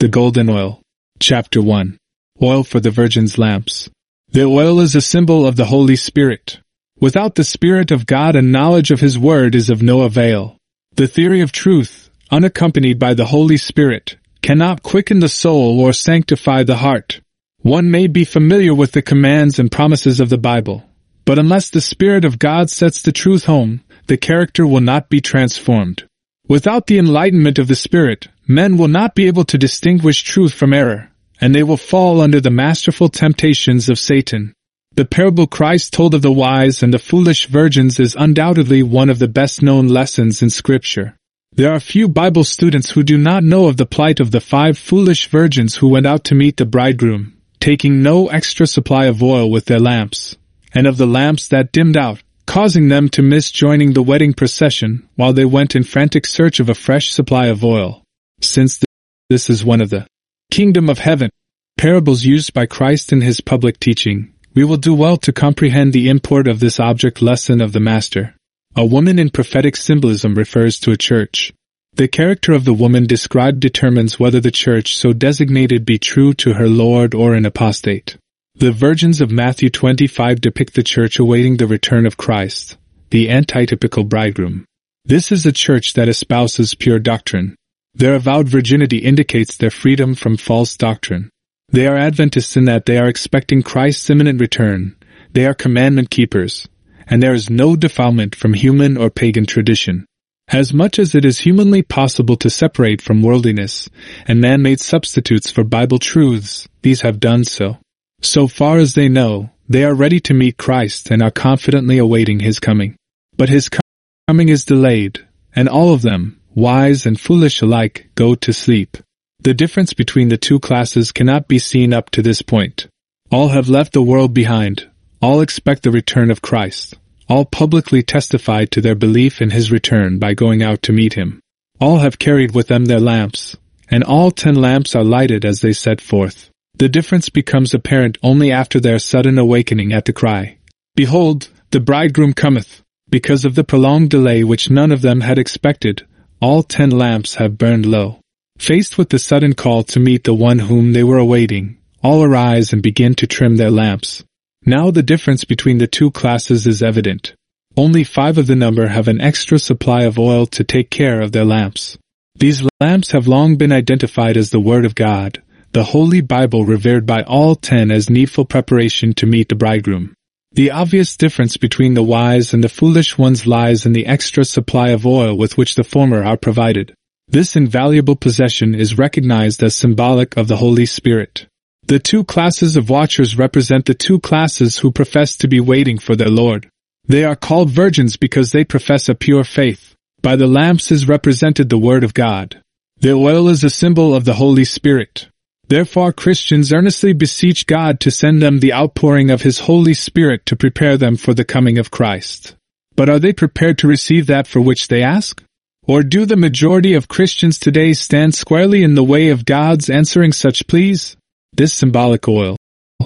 The golden oil. Chapter 1. Oil for the virgin's lamps. The oil is a symbol of the Holy Spirit. Without the Spirit of God and knowledge of His Word is of no avail. The theory of truth, unaccompanied by the Holy Spirit, cannot quicken the soul or sanctify the heart. One may be familiar with the commands and promises of the Bible, but unless the Spirit of God sets the truth home, the character will not be transformed. Without the enlightenment of the Spirit, men will not be able to distinguish truth from error, and they will fall under the masterful temptations of Satan. The parable Christ told of the wise and the foolish virgins is undoubtedly one of the best-known lessons in Scripture. There are few Bible students who do not know of the plight of the 5 foolish virgins who went out to meet the bridegroom, taking no extra supply of oil with their lamps, and of the lamps that dimmed out, causing them to miss joining the wedding procession while they went in frantic search of a fresh supply of oil. Since this is one of the kingdom of heaven parables used by Christ in His public teaching, we will do well to comprehend the import of this object lesson of the Master. A woman in prophetic symbolism refers to a church. The character of the woman described determines whether the church so designated be true to her Lord or an apostate. The virgins of Matthew 25 depict the church awaiting the return of Christ, the antitypical bridegroom. This is a church that espouses pure doctrine. Their avowed virginity indicates their freedom from false doctrine. They are Adventists in that they are expecting Christ's imminent return. They are commandment keepers, and there is no defilement from human or pagan tradition. As much as it is humanly possible to separate from worldliness and man-made substitutes for Bible truths, these have done so. So far as they know, they are ready to meet Christ and are confidently awaiting His coming. But His coming is delayed, and all of them, wise and foolish alike, go to sleep. The difference between the two classes cannot be seen up to this point. All have left the world behind. All expect the return of Christ. All publicly testified to their belief in His return by going out to meet Him. All have carried with them their lamps, and all 10 lamps are lighted as they set forth. The difference becomes apparent only after their sudden awakening at the cry, "Behold, the bridegroom cometh!" Because of the prolonged delay which none of them had expected, all 10 lamps have burned low. Faced with the sudden call to meet the one whom they were awaiting, all arise and begin to trim their lamps. Now the difference between the two classes is evident. Only 5 of the number have an extra supply of oil to take care of their lamps. These lamps have long been identified as the Word of God, the Holy Bible revered by all 10 as needful preparation to meet the bridegroom. The obvious difference between the wise and the foolish ones lies in the extra supply of oil with which the former are provided. This invaluable possession is recognized as symbolic of the Holy Spirit. The 2 classes of watchers represent the 2 classes who profess to be waiting for their Lord. They are called virgins because they profess a pure faith. By the lamps is represented the Word of God. The oil is a symbol of the Holy Spirit. Therefore Christians earnestly beseech God to send them the outpouring of His Holy Spirit to prepare them for the coming of Christ. But are they prepared to receive that for which they ask? Or do the majority of Christians today stand squarely in the way of God's answering such pleas? This symbolic oil,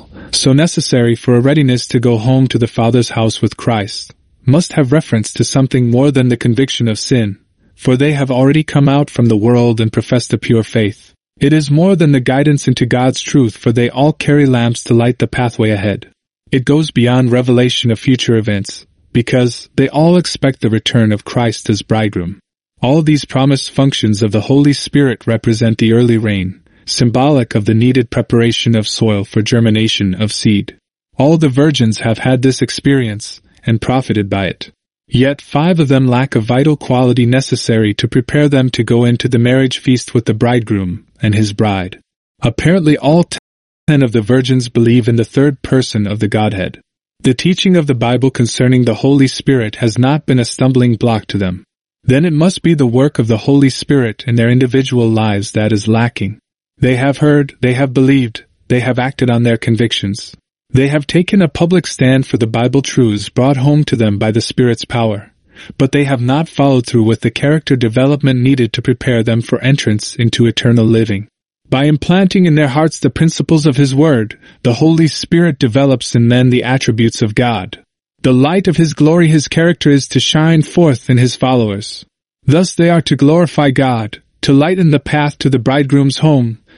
so necessary for a readiness to go home to the Father's house with Christ, must have reference to something more than the conviction of sin, for they have already come out from the world and professed a pure faith. It is more than the guidance into God's truth, for they all carry lamps to light the pathway ahead. It goes beyond revelation of future events, because they all expect the return of Christ as bridegroom. All these promised functions of the Holy Spirit represent the early rain, symbolic of the needed preparation of soil for germination of seed. All the virgins have had this experience, and profited by it. Yet 5 of them lack a vital quality necessary to prepare them to go into the marriage feast with the bridegroom and his bride. Apparently all 10 of the virgins believe in the third person of the Godhead. The teaching of the Bible concerning the Holy Spirit has not been a stumbling block to them. Then it must be the work of the Holy Spirit in their individual lives that is lacking. They have heard, they have believed, they have acted on their convictions. They have taken a public stand for the Bible truths brought home to them by the Spirit's power, but they have not followed through with the character development needed to prepare them for entrance into eternal living. By implanting in their hearts the principles of His Word, the Holy Spirit develops in men the attributes of God. The light of His glory, His character, is to shine forth in His followers. Thus they are to glorify God, to lighten the path to the bridegroom's home,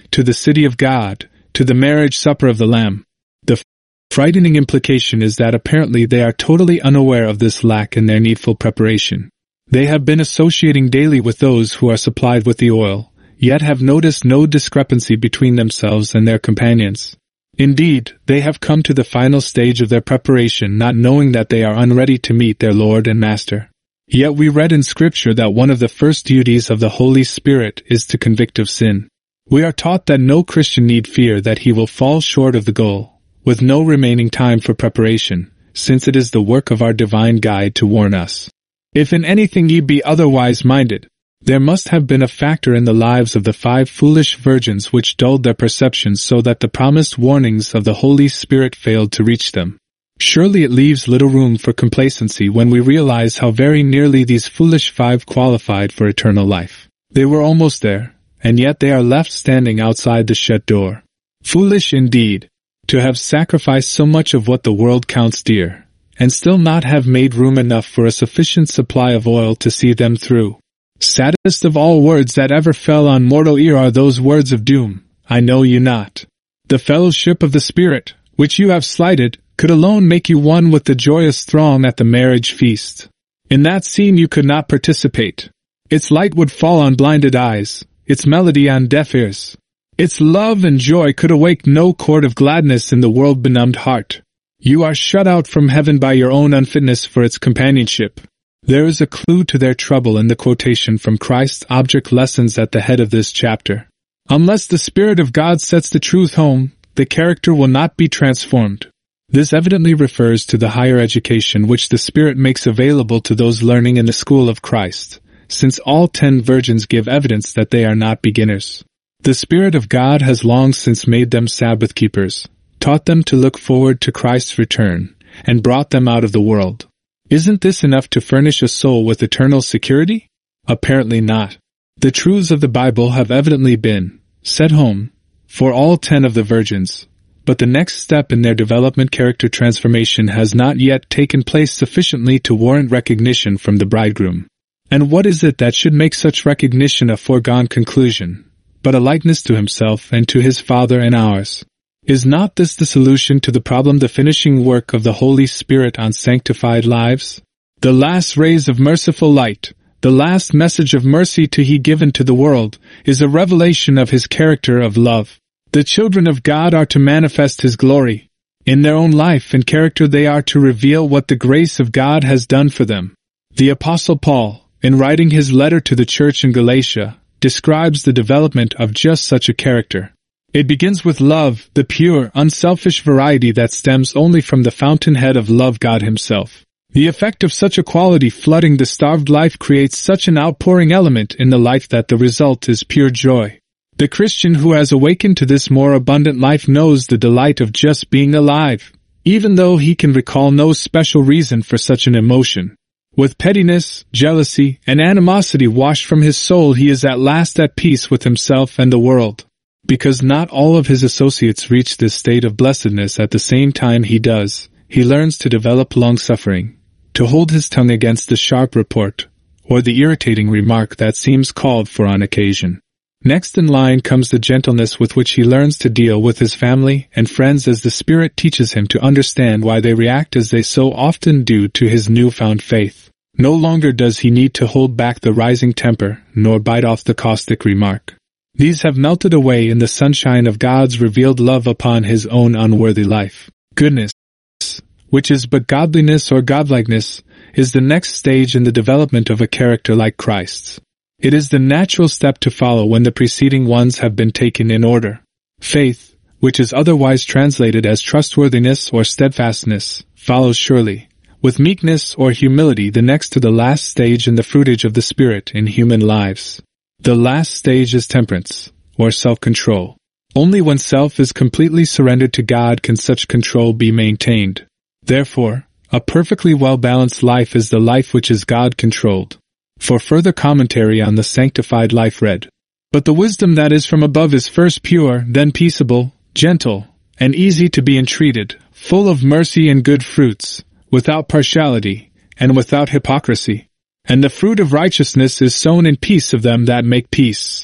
to the city of God, to the marriage supper of the Lamb. The frightening implication is that apparently they are totally unaware of this lack in their needful preparation. They have been associating daily with those who are supplied with the oil, yet have noticed no discrepancy between themselves and their companions. Indeed, they have come to the final stage of their preparation not knowing that they are unready to meet their Lord and Master. Yet we read in Scripture that one of the first duties of the Holy Spirit is to convict of sin. We are taught that no Christian need fear that he will fall short of the goal, with no remaining time for preparation, since it is the work of our divine guide to warn us. If in anything ye be otherwise minded, there must have been a factor in the lives of the 5 foolish virgins which dulled their perceptions so that the promised warnings of the Holy Spirit failed to reach them. Surely it leaves little room for complacency when we realize how very nearly these foolish 5 qualified for eternal life. They were almost there, and yet they are left standing outside the shut door. Foolish indeed, to have sacrificed so much of what the world counts dear, and still not have made room enough for a sufficient supply of oil to see them through. Saddest of all words that ever fell on mortal ear are those words of doom, I know you not. The fellowship of the Spirit, which you have slighted, could alone make you one with the joyous throng at the marriage feast. In that scene you could not participate. Its light would fall on blinded eyes, its melody on deaf ears. Its love and joy could awake no chord of gladness in the world-benumbed heart. You are shut out from heaven by your own unfitness for its companionship. There is a clue to their trouble in the quotation from Christ's object lessons at the head of this chapter. Unless the Spirit of God sets the truth home, the character will not be transformed. This evidently refers to the higher education which the Spirit makes available to those learning in the school of Christ, since all 10 virgins give evidence that they are not beginners. The Spirit of God has long since made them Sabbath keepers, taught them to look forward to Christ's return, and brought them out of the world. Isn't this enough to furnish a soul with eternal security? Apparently not. The truths of the Bible have evidently been set home for all 10 of the virgins, but the next step in their development, character transformation, has not yet taken place sufficiently to warrant recognition from the bridegroom. And what is it that should make such recognition a foregone conclusion, but a likeness to himself and to his Father and ours? Is not this the solution to the problem, the finishing work of the Holy Spirit on sanctified lives? The last rays of merciful light, the last message of mercy to He given to the world, is a revelation of His character of love. The children of God are to manifest His glory. In their own life and character they are to reveal what the grace of God has done for them. The Apostle Paul, in writing his letter to the church in Galatia, describes the development of just such a character. It begins with love, the pure, unselfish variety that stems only from the fountainhead of love, God Himself. The effect of such a quality flooding the starved life creates such an outpouring element in the life that the result is pure joy. The Christian who has awakened to this more abundant life knows the delight of just being alive, even though he can recall no special reason for such an emotion. With pettiness, jealousy, and animosity washed from his soul, he is at last at peace with himself and the world. Because not all of his associates reach this state of blessedness at the same time he does, he learns to develop long-suffering, to hold his tongue against the sharp report, or the irritating remark that seems called for on occasion. Next in line comes the gentleness with which he learns to deal with his family and friends as the Spirit teaches him to understand why they react as they so often do to his newfound faith. No longer does he need to hold back the rising temper, nor bite off the caustic remark. These have melted away in the sunshine of God's revealed love upon his own unworthy life. Goodness, which is but godliness or godlikeness, is the next stage in the development of a character like Christ's. It is the natural step to follow when the preceding ones have been taken in order. Faith, which is otherwise translated as trustworthiness or steadfastness, follows surely, with meekness or humility, the next to the last stage in the fruitage of the Spirit in human lives. The last stage is temperance, or self-control. Only when self is completely surrendered to God can such control be maintained. Therefore, a perfectly well-balanced life is the life which is God-controlled. For further commentary on the sanctified life read, "But the wisdom that is from above is first pure, then peaceable, gentle, and easy to be entreated, full of mercy and good fruits, without partiality, and without hypocrisy. And the fruit of righteousness is sown in peace of them that make peace."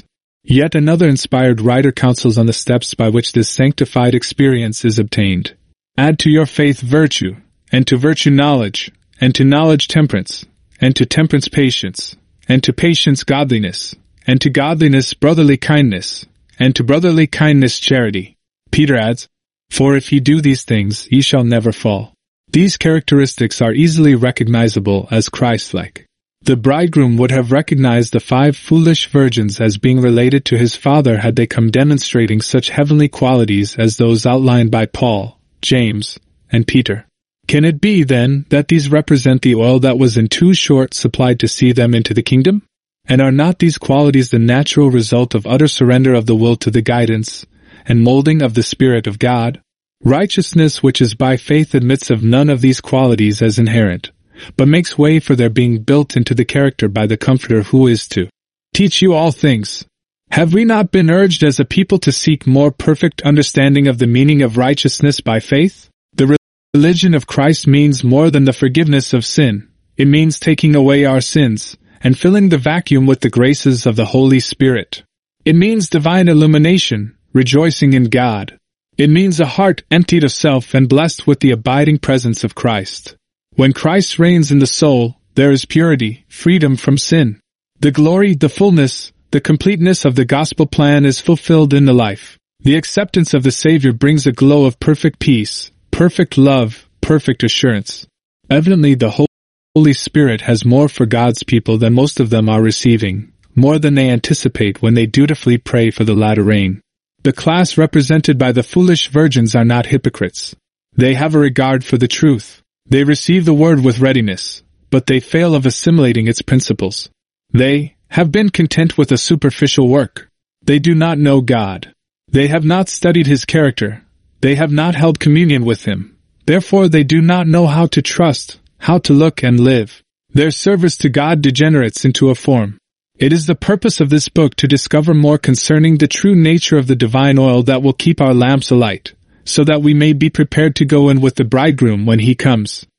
Yet another inspired writer counsels on the steps by which this sanctified experience is obtained. Add to your faith virtue, and to virtue knowledge, and to knowledge temperance, and to temperance patience, and to patience godliness, and to godliness brotherly kindness, and to brotherly kindness charity. Peter adds, "For if ye do these things, ye shall never fall." These characteristics are easily recognizable as Christ-like. The bridegroom would have recognized the 5 foolish virgins as being related to his father had they come demonstrating such heavenly qualities as those outlined by Paul, James, and Peter. Can it be, then, that these represent the oil that was in too short supply to see them into the kingdom? And are not these qualities the natural result of utter surrender of the will to the guidance and molding of the Spirit of God? Righteousness which is by faith admits of none of these qualities as inherent, but makes way for their being built into the character by the Comforter who is to teach you all things. Have we not been urged as a people to seek more perfect understanding of the meaning of righteousness by faith? The religion of Christ means more than the forgiveness of sin. It means taking away our sins and filling the vacuum with the graces of the Holy Spirit. It means divine illumination, rejoicing in God. It means a heart emptied of self and blessed with the abiding presence of Christ. When Christ reigns in the soul, there is purity, freedom from sin. The glory, the fullness, the completeness of the gospel plan is fulfilled in the life. The acceptance of the Savior brings a glow of perfect peace, perfect love, perfect assurance. Evidently, the Holy Spirit has more for God's people than most of them are receiving, more than they anticipate when they dutifully pray for the latter rain. The class represented by the foolish virgins are not hypocrites. They have a regard for the truth. They receive the word with readiness, but they fail of assimilating its principles. They have been content with a superficial work. They do not know God. They have not studied His character. They have not held communion with Him. Therefore they do not know how to trust, how to look and live. Their service to God degenerates into a form. It is the purpose of this book to discover more concerning the true nature of the divine oil that will keep our lamps alight, so that we may be prepared to go in with the bridegroom when he comes.